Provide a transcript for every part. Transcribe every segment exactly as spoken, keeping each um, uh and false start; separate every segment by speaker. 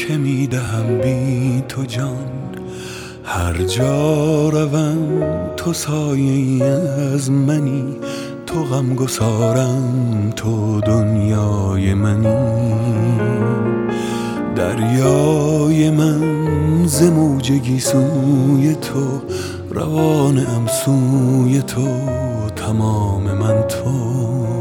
Speaker 1: که میدهم بی تو جان، هر جا روم تو سایه ای از منی، تو غمگسارم تو دنیای منی. دریای من ز موج گیسوی تو، روانم سوی تو، تمام من تو.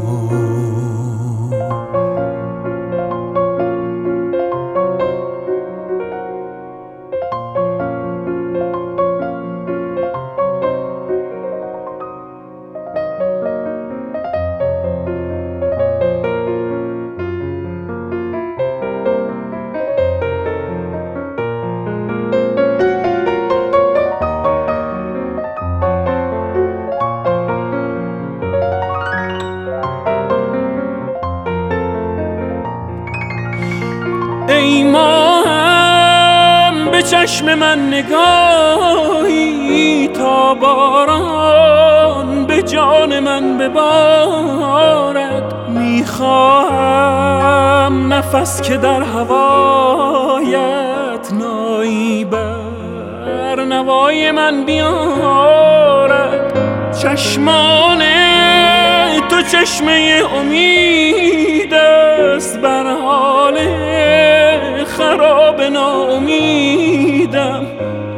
Speaker 2: ای ماهم به چشم من نگاهی، تا باران به جان من ببارد. میخواهم نفس که در هوایت نایی بر نوای من بیارد. چشمان تو چشمه امید است بر حال خراب ناامیدم.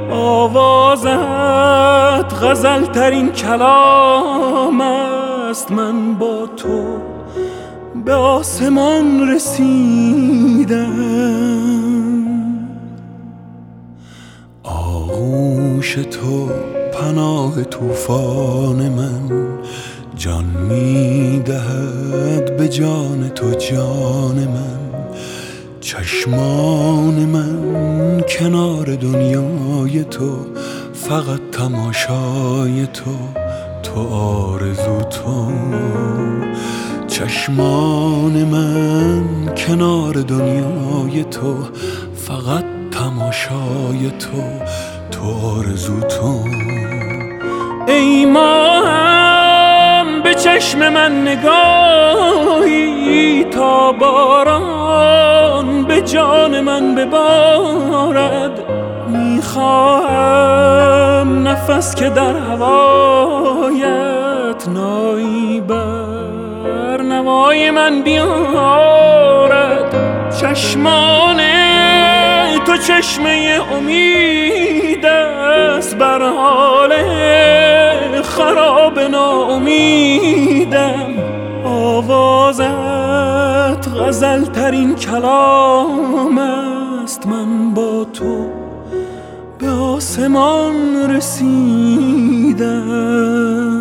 Speaker 2: آوازت غزل ترین کلام است، من با تو به آسمان رسیدم.
Speaker 1: آغوش تو پناه طوفان من، جان میدهد به جان تو جان من. چشمان من کنار دنیای تو، فقط تماشای تو، تو آرزو تو. چشمان من کنار دنیای تو، فقط تماشای تو، تو آرزو تو.
Speaker 2: ای ماهم به چشم من نگاهی، تا باران به جان من ببارد. میخواهم نفس که در هوایت نایی بر نوای من بیارد. چشمان تو چشمه امید است بر حال خراب ناامیدم. آوازت غزل ترین کلام است، من با تو به آسمان رسیدم.